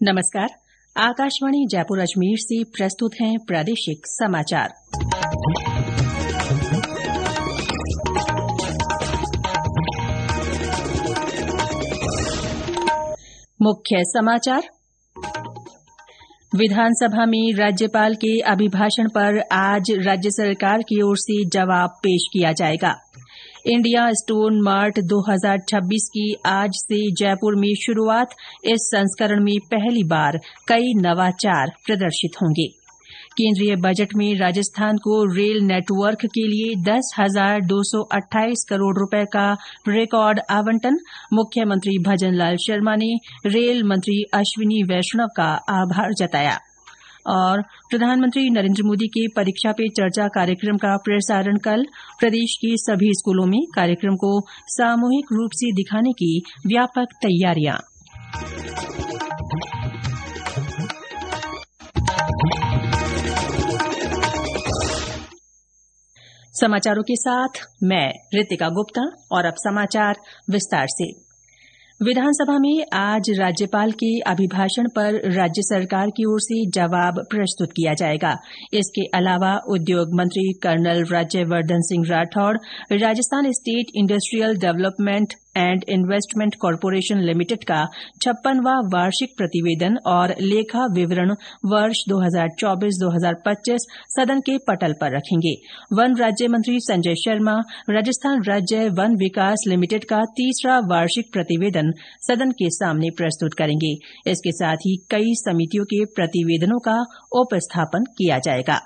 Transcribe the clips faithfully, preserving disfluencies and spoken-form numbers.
नमस्कार। आकाशवाणी जयपुर अजमेर से प्रस्तुत हैं प्रादेशिक समाचार। मुख्य समाचार। विधानसभा में राज्यपाल के अभिभाषण पर आज राज्य सरकार की ओर से जवाब पेश किया जाएगा। इंडिया स्टोन मार्ट दो हज़ार छब्बीस की आज से जयपुर में शुरुआत। इस संस्करण में पहली बार कई नवाचार प्रदर्शित होंगे। केंद्रीय बजट में राजस्थान को रेल नेटवर्क के लिए दस हजार दो सौ अट्ठाईस करोड़ रुपए का रिकॉर्ड आवंटन। मुख्यमंत्री भजनलाल शर्मा ने रेल मंत्री अश्विनी वैष्णव का आभार जताया। और प्रधानमंत्री नरेंद्र मोदी के परीक्षा पे चर्चा कार्यक्रम का प्रसारण कल। प्रदेश के सभी स्कूलों में कार्यक्रम को सामूहिक रूप से दिखाने की व्यापक तैयारियां। समाचारों के साथ मैं रितिका गुप्ता। और अब समाचार विस्तार से। विधानसभा में आज राज्यपाल के अभिभाषण पर राज्य सरकार की ओर से जवाब प्रस्तुत किया जाएगा। इसके अलावा उद्योग मंत्री colonel Rajyavardhan Singh Rathore Rajasthan state industrial development and investment corporation limited का छप्पनवां वार्षिक प्रतिवेदन और लेखा विवरण वर्ष दो हज़ार चौबीस दो हज़ार पच्चीस सदन के पटल पर रखेंगे। वन राज्य मंत्री संजय शर्मा राजस्थान राज्य वन विकास लिमिटेड का तीसरा वार्षिक प्रतिवेदन सदन के सामने प्रस्तुत करेंगे। इसके साथ ही कई समितियों के प्रतिवेदनों का उपस्थापन किया जाएगा।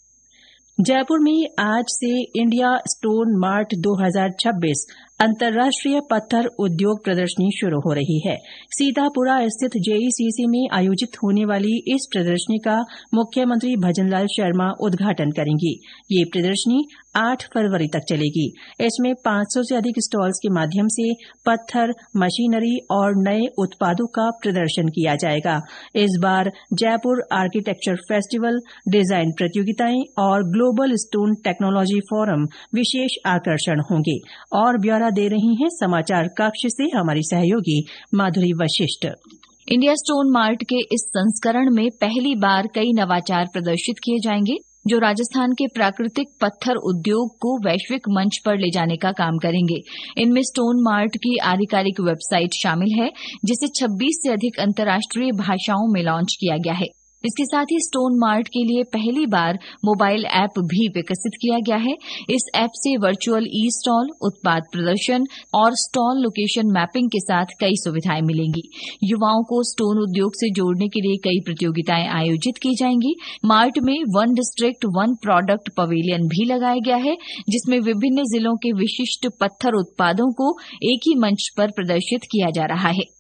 जयपुर में आज से इंडिया स्टोन मार्ट दो हज़ार छब्बीस अंतर्राष्ट्रीय पत्थर उद्योग प्रदर्शनी शुरू हो रही है। सीतापुरा स्थित जेईसीसी में आयोजित होने वाली इस प्रदर्शनी का मुख्यमंत्री भजनलाल शर्मा उद्घाटन करेंगे। ये प्रदर्शनी आठ फरवरी तक चलेगी। इसमें पांच सौ से अधिक स्टॉल्स के माध्यम से पत्थर, मशीनरी और नए उत्पादों का प्रदर्शन किया जाएगा। इस बार जयपुर आर्किटेक्चर फेस्टिवल, डिजाइन प्रतियोगिताएं और ग्लोबल स्टोन टेक्नोलॉजी फोरम विशेष आकर्षण होंगे। और ब्यौरा दे रही हैं समाचार कक्ष से हमारी सहयोगी Madhuri Vashishtha. India stone mart के इस संस्करण में पहली बार कई नवाचार प्रदर्शित किए जाएंगे जो राजस्थान के प्राकृतिक पत्थर उद्योग को वैश्विक मंच पर ले जाने का काम करेंगे। इनमें स्टोन मार्ट की आधिकारिक वेबसाइट शामिल है जिसे छब्बीस से अधिक अंतर्राष्ट्रीय भाषाओं में लॉन्च किया गया है। इसके साथ ही स्टोन मार्ट के लिए पहली बार मोबाइल ऐप भी विकसित किया गया है। इस ऐप से वर्चुअल ई स्टॉल, उत्पाद प्रदर्शन और स्टॉल लोकेशन मैपिंग के साथ कई सुविधाएं मिलेंगी। युवाओं को स्टोन उद्योग से जोड़ने के लिए कई प्रतियोगिताएं आयोजित की जाएंगी। मार्ट में one district one product pavilion भी लगाया गया है जिसमें विभिन्न जिलों के विशिष्ट पत्थर उत्पादों को एक ही मंच पर प्रदर्शित किया जा रहा है।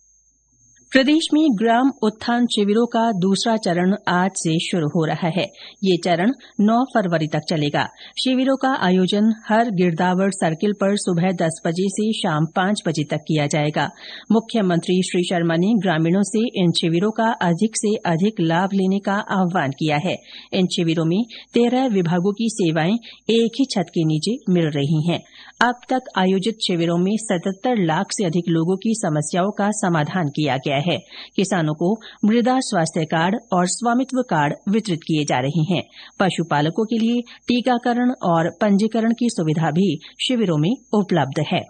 प्रदेश में ग्राम उत्थान शिविरों का दूसरा चरण आज से शुरू हो रहा है। ये चरण नौ फरवरी तक चलेगा। शिविरों का आयोजन हर गिरदावर सर्किल पर सुबह दस बजे से शाम पांच बजे तक किया जाएगा। मुख्यमंत्री श्री शर्मा ने ग्रामीणों से इन शिविरों का अधिक से अधिक लाभ लेने का आह्वान किया है। इन शिविरों में तेरह विभागों की सेवाएं एक ही छत के नीचे मिल रही हैं। अब तक आयोजित शिविरों में सतहत्तर लाख से अधिक लोगों की समस्याओं का समाधान किया गया है। किसानों को मृदा स्वास्थ्य कार्ड और स्वामित्व कार्ड वितरित किए जा रहे हैं। पशुपालकों के लिए टीकाकरण और पंजीकरण की सुविधा भी शिविरों में उपलब्ध है।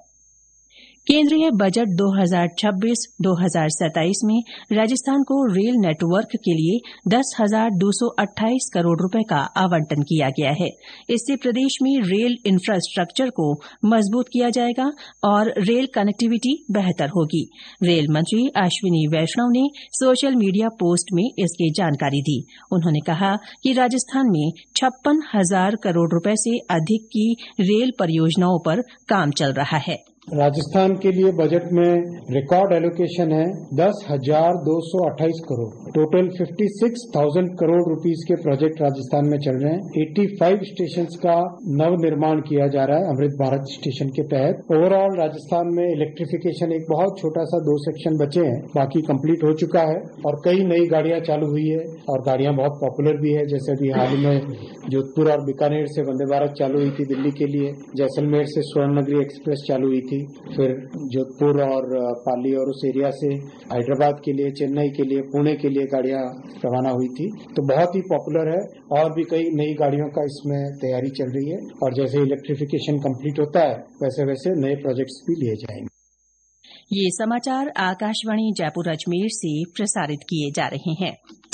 केंद्रीय बजट दो हज़ार छब्बीस दो हज़ार सत्ताईस में राजस्थान को रेल नेटवर्क के लिए दस हजार दो सौ अट्ठाईस करोड़ रुपए का आवंटन किया गया है। इससे प्रदेश में रेल इंफ्रास्ट्रक्चर को मजबूत किया जाएगा और रेल कनेक्टिविटी बेहतर होगी। रेल मंत्री अश्विनी वैष्णव ने सोशल मीडिया पोस्ट में इसकी जानकारी दी। उन्होंने कहा कि राजस्थान में छप्पन हजार करोड़ रुपए से अधिक की रेल परियोजनाओं पर काम चल रहा है। राजस्थान के लिए बजट में रिकॉर्ड एलोकेशन है दस हजार दो सौ अट्ठाईस करोड़। टोटल छप्पन हज़ार करोड़ रुपीस के प्रोजेक्ट राजस्थान में चल रहे हैं। पचासी स्टेशन का नव निर्माण किया जा रहा है अमृत भारत स्टेशन के तहत। ओवरऑल राजस्थान में इलेक्ट्रिफिकेशन एक बहुत छोटा सा दो सेक्शन बचे हैं, बाकी कंप्लीट हो चुका है और कई नई गाड़ियां चालू हुई है और गाड़ियां बहुत पॉपुलर भी है। जैसे अभी हाल में जोधपुर और बीकानेर से वंदे भारत चालू हुई थी दिल्ली के लिए, जैसलमेर से स्वर्ण नगरी एक्सप्रेस चालू हुई थी। फिर जोधपुर और पाली और उस एरिया से हैदराबाद के लिए, चेन्नई के लिए, पुणे के लिए गाड़ियां रवाना हुई थी। तो बहुत ही पॉपुलर है और भी कई नई गाड़ियों का इसमें तैयारी चल रही है और जैसे इलेक्ट्रिफिकेशन कंप्लीट होता है वैसे वैसे नए प्रोजेक्ट्स भी लिए जाएंगे। ये समाचार आकाशवाणी जयपुर अजमेर से प्रसारित किए जा रहे हैं।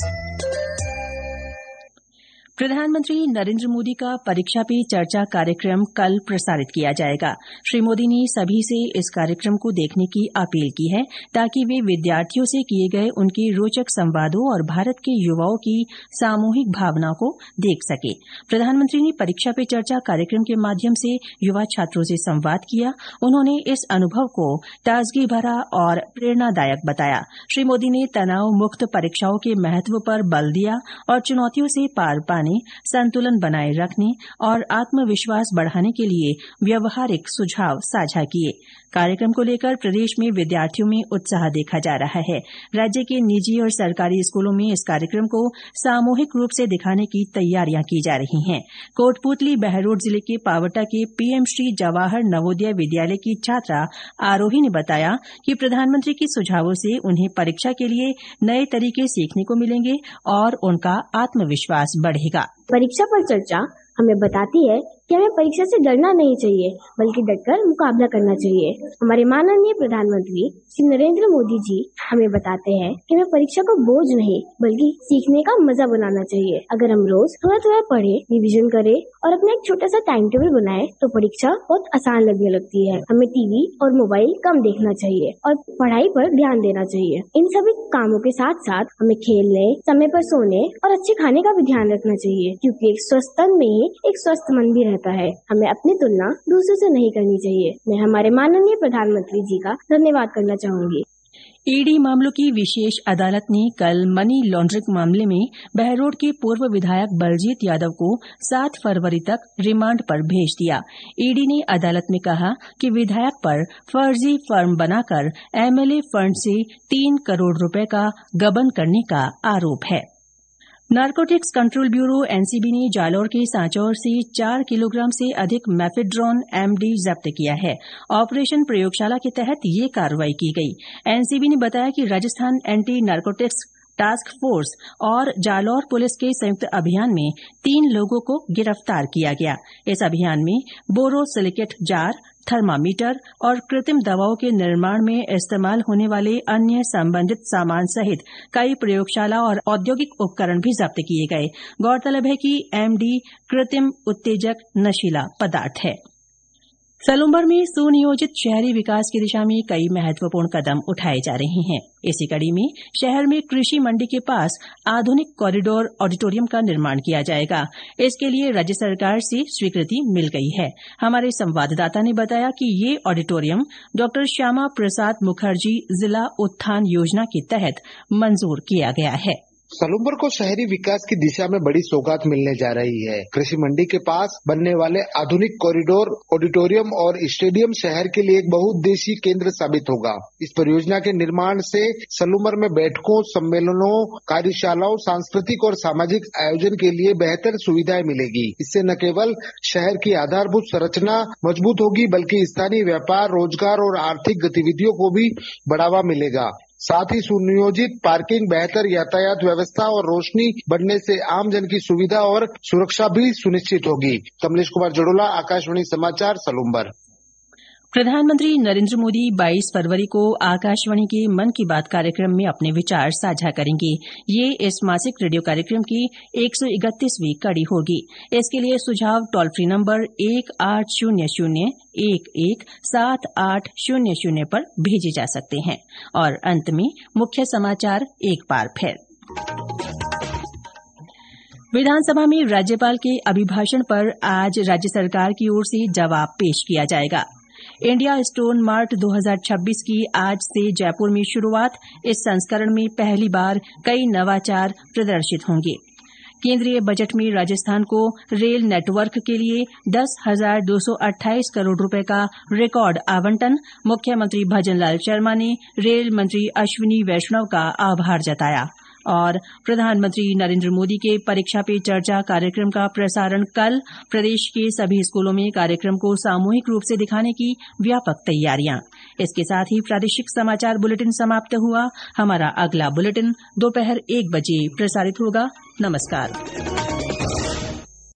प्रधानमंत्री नरेंद्र मोदी का परीक्षा पे चर्चा कार्यक्रम कल प्रसारित किया जाएगा। श्री मोदी ने सभी से इस कार्यक्रम को देखने की अपील की है ताकि वे विद्यार्थियों से किए गए उनके रोचक संवादों और भारत के युवाओं की सामूहिक भावना को देख सके। प्रधानमंत्री ने परीक्षा पे चर्चा कार्यक्रम के माध्यम से युवा छात्रों से संवाद किया। उन्होंने इस अनुभव को ताजगी भरा और प्रेरणादायक बताया। श्री मोदी ने तनाव मुक्त परीक्षाओं के महत्व पर बल दिया और चुनौतियों से पार पाने, संतुलन बनाए रखने और आत्मविश्वास बढ़ाने के लिए व्यवहारिक सुझाव साझा किए। कार्यक्रम को लेकर प्रदेश में विद्यार्थियों में उत्साह देखा जा रहा है। राज्य के निजी और सरकारी स्कूलों में इस कार्यक्रम को सामूहिक रूप से दिखाने की तैयारियां की जा रही हैं। कोटपूतली बहरोड जिले के पावटा के पीएम श्री जवाहर नवोदय विद्यालय की छात्रा आरोही ने बताया कि प्रधानमंत्री के सुझावों से उन्हें परीक्षा के लिए नए तरीके सीखने को मिलेंगे और उनका आत्मविश्वास बढ़ेगा। परीक्षा पर चर्चा हमें बताती है कि हमें परीक्षा से डरना नहीं चाहिए बल्कि डटकर मुकाबला करना चाहिए। हमारे माननीय प्रधानमंत्री श्री नरेंद्र मोदी जी हमें बताते हैं कि हमें परीक्षा को बोझ नहीं बल्कि सीखने का मजा बनाना चाहिए। अगर हम रोज थोड़ा थोड़ा पढ़े, रिवीजन करें और अपना एक छोटा सा टाइम टेबल बनाए तो परीक्षा बहुत आसान लगने लगती है। हमें टीवी और मोबाइल कम देखना चाहिए और पढ़ाई पर ध्यान देना चाहिए। इन सभी कामों के साथ साथ हमें खेलने, समय पर सोने और अच्छे खाने का भी ध्यान रखना चाहिए क्योंकि एक स्वस्थ तन में ही एक स्वस्थ मन भी रहता है। हमें अपनी तुलना दूसरों से नहीं करनी चाहिए। मैं हमारे माननीय प्रधानमंत्री जी का धन्यवाद करना चाहूंगी। ईडी मामलों की विशेष अदालत ने कल मनी लॉन्ड्रिंग मामले में बहरोड के पूर्व विधायक बलजीत यादव को सात फरवरी तक रिमांड पर भेज दिया। ईडी ने अदालत में कहा कि विधायक पर फर्जी फर्म बनाकर एमएलए फंड से तीन करोड़ रुपए का गबन करने का आरोप है। नारकोटिक्स कंट्रोल ब्यूरो एनसीबी ने जालौर के सांचौर से चार किलोग्राम से अधिक मेफेड्रोन एमडी जब्त किया है। ऑपरेशन प्रयोगशाला के तहत ये कार्रवाई की गई। एनसीबी ने बताया कि Rajasthan anti narcotics task force और जालौर पुलिस के संयुक्त अभियान में तीन लोगों को गिरफ्तार किया गया। इस अभियान में बोरोसिलिकेट जार, थर्मामीटर और कृत्रिम दवाओं के निर्माण में इस्तेमाल होने वाले अन्य संबंधित सामान सहित कई प्रयोगशाला और औद्योगिक उपकरण भी जब्त किए गए। गौरतलब है कि एमडी कृत्रिम उत्तेजक नशीला पदार्थ है। सलूम्बर में सुनियोजित शहरी विकास की दिशा में कई महत्वपूर्ण कदम उठाए जा रहे हैं। इसी कड़ी में शहर में कृषि मंडी के पास आधुनिक कॉरिडोर ऑडिटोरियम का निर्माण किया जाएगा। इसके लिए राज्य सरकार से स्वीकृति मिल गई है। हमारे संवाददाता ने बताया कि ये ऑडिटोरियम डॉक्टर श्यामा प्रसाद मुखर्जी जिला उत्थान योजना के तहत मंजूर किया गया है। सलूम्बर को शहरी विकास की दिशा में बड़ी सौगात मिलने जा रही है। कृषि मंडी के पास बनने वाले आधुनिक कॉरिडोर ऑडिटोरियम और स्टेडियम शहर के लिए एक बहुउद्देशीय केंद्र साबित होगा। इस परियोजना के निर्माण से सलूम्बर में बैठकों, सम्मेलनों, कार्यशालाओं, सांस्कृतिक और सामाजिक आयोजन के लिए बेहतर सुविधाएं मिलेगी। इससे न केवल शहर की आधारभूत संरचना मजबूत होगी बल्कि स्थानीय व्यापार, रोजगार और आर्थिक गतिविधियों को भी बढ़ावा मिलेगा। साथ ही सुनियोजित पार्किंग, बेहतर यातायात व्यवस्था और रोशनी बढ़ने से आम जन की सुविधा और सुरक्षा भी सुनिश्चित होगी। कमलेश कुमार जड़ोला, आकाशवाणी समाचार, सलूम्बर। प्रधानमंत्री नरेंद्र मोदी बाईस फरवरी को आकाशवाणी के मन की बात कार्यक्रम में अपने विचार साझा करेंगे। ये इस मासिक रेडियो कार्यक्रम की एक सौ इकतीसवीं कड़ी होगी। इसके लिए सुझाव टोल फ्री नंबर एक आठ शून्य शून्य एक एक सात आठ शून्य शून्य पर भेजे जा सकते हैं। और अंत में मुख्य समाचार एक बार फिर। विधानसभा में राज्यपाल के अभिभाषण पर आज राज्य सरकार की ओर से जवाब पेश किया जाएगा। इंडिया स्टोन मार्ट दो हज़ार छब्बीस की आज से जयपुर में शुरूआत। इस संस्करण में पहली बार कई नवाचार प्रदर्शित होंगे। केंद्रीय बजट में राजस्थान को रेल नेटवर्क के लिए दस हजार दो सौ अट्ठाईस करोड़ रुपए का रिकॉर्ड आवंटन। मुख्यमंत्री भजन लाल शर्मा ने रेल मंत्री अश्विनी वैष्णव का आभार जताया। और प्रधानमंत्री नरेंद्र मोदी के परीक्षा पे चर्चा कार्यक्रम का प्रसारण कल। प्रदेश के सभी स्कूलों में कार्यक्रम को सामूहिक रूप से दिखाने की व्यापक तैयारियां। इसके साथ ही प्रादेशिक समाचार बुलेटिन समाप्त हुआ। हमारा अगला बुलेटिन दोपहर एक बजे प्रसारित होगा। नमस्कार।